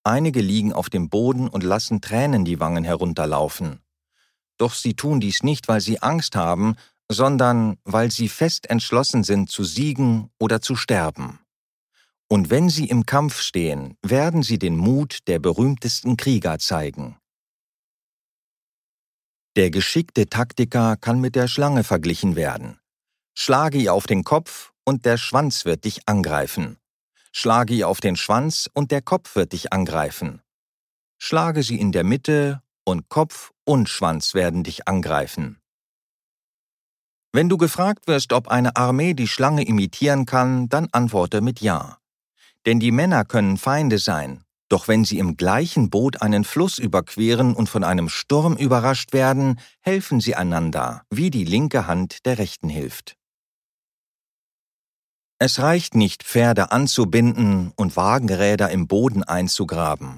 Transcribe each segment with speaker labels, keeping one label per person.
Speaker 1: Einige liegen auf dem Boden und lassen Tränen die Wangen herunterlaufen. Doch sie tun dies nicht, weil sie Angst haben, sondern weil sie fest entschlossen sind, zu siegen oder zu sterben. Und wenn sie im Kampf stehen, werden sie den Mut der berühmtesten Krieger zeigen. Der geschickte Taktiker kann mit der Schlange verglichen werden. Schlage ihr auf den Kopf und der Schwanz wird dich angreifen. Schlage ihr auf den Schwanz und der Kopf wird dich angreifen. Schlage sie in der Mitte und Kopf und Schwanz werden dich angreifen. Wenn du gefragt wirst, ob eine Armee die Schlange imitieren kann, dann antworte mit Ja. Denn die Männer können Feinde sein, doch wenn sie im gleichen Boot einen Fluss überqueren und von einem Sturm überrascht werden, helfen sie einander, wie die linke Hand der rechten hilft. Es reicht nicht, Pferde anzubinden und Wagenräder im Boden einzugraben.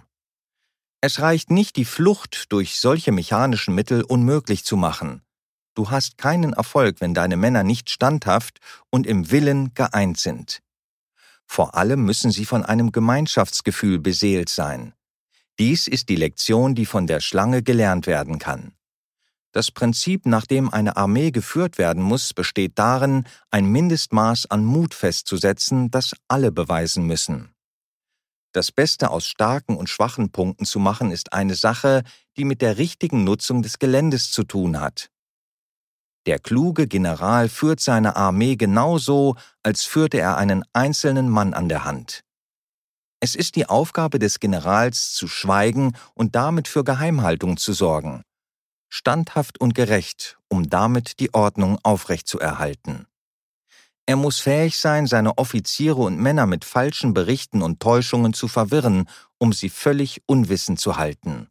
Speaker 1: Es reicht nicht, die Flucht durch solche mechanischen Mittel unmöglich zu machen. Du hast keinen Erfolg, wenn deine Männer nicht standhaft und im Willen geeint sind. Vor allem müssen sie von einem Gemeinschaftsgefühl beseelt sein. Dies ist die Lektion, die von der Schlange gelernt werden kann. Das Prinzip, nach dem eine Armee geführt werden muss, besteht darin, ein Mindestmaß an Mut festzusetzen, das alle beweisen müssen. Das Beste aus starken und schwachen Punkten zu machen, ist eine Sache, die mit der richtigen Nutzung des Geländes zu tun hat. Der kluge General führt seine Armee genauso, als führte er einen einzelnen Mann an der Hand. Es ist die Aufgabe des Generals, zu schweigen und damit für Geheimhaltung zu sorgen. Standhaft und gerecht, um damit die Ordnung aufrechtzuerhalten. Er muss fähig sein, seine Offiziere und Männer mit falschen Berichten und Täuschungen zu verwirren, um sie völlig unwissend zu halten.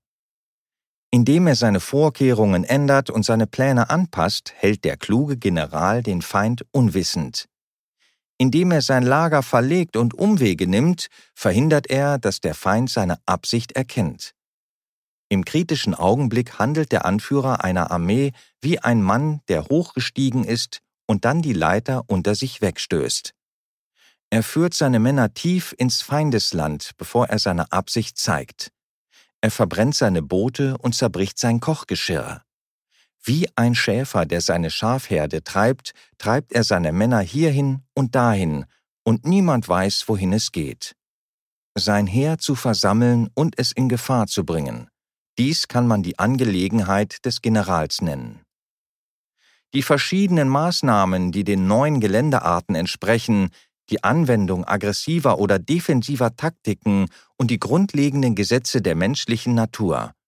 Speaker 1: Indem er seine Vorkehrungen ändert und seine Pläne anpasst, hält der kluge General den Feind unwissend. Indem er sein Lager verlegt und Umwege nimmt, verhindert er, dass der Feind seine Absicht erkennt. Im kritischen Augenblick handelt der Anführer einer Armee wie ein Mann, der hochgestiegen ist und dann die Leiter unter sich wegstößt. Er führt seine Männer tief ins Feindesland, bevor er seine Absicht zeigt. Er verbrennt seine Boote und zerbricht sein Kochgeschirr. Wie ein Schäfer, der seine Schafherde treibt, treibt er seine Männer hierhin und dahin, und niemand weiß, wohin es geht. Sein Heer zu versammeln und es in Gefahr zu bringen. Dies kann man die Angelegenheit des Generals nennen. Die verschiedenen Maßnahmen, die den neuen Geländearten entsprechen, die Anwendung aggressiver oder defensiver Taktiken und die grundlegenden Gesetze der menschlichen Natur.